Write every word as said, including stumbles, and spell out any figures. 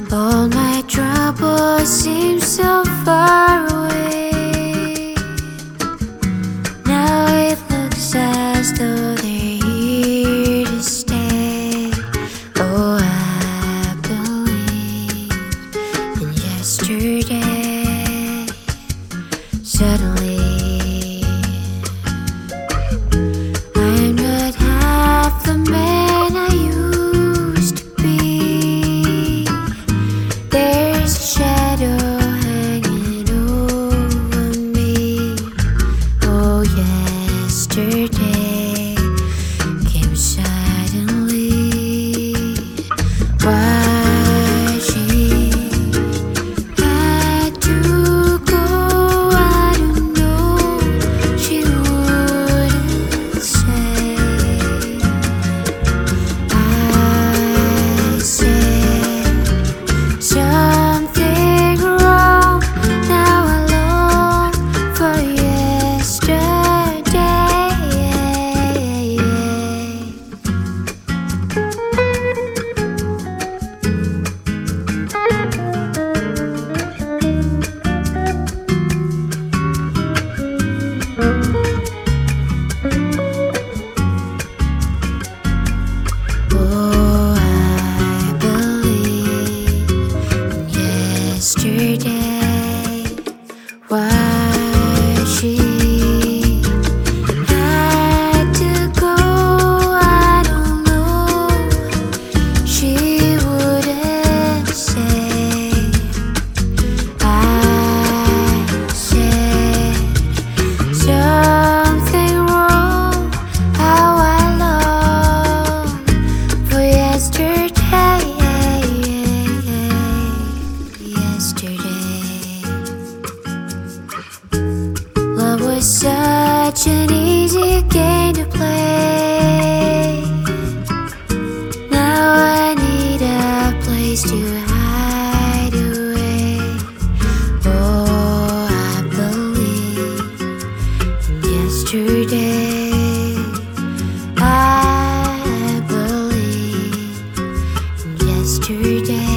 All my troubles seem so far away. Now it looks as though they're here to stay. Oh, I believe in yesterday. Suddenly I'm not half the man I used to be. There's a shadow hanging over me. Oh, yesterday came suddenly. Why she had to go, I don't know. She wouldn't say. I said something wrong. Now I long for yesterday. Oh, I believe in yesterday. Why she had to go, I don't know. She wouldn't say. I said something wrong. How I long for yesterday. Yesterday, love was such an easy game to play. Now I need a place to hide away. Oh, I believe in yesterday. I believe in yesterday.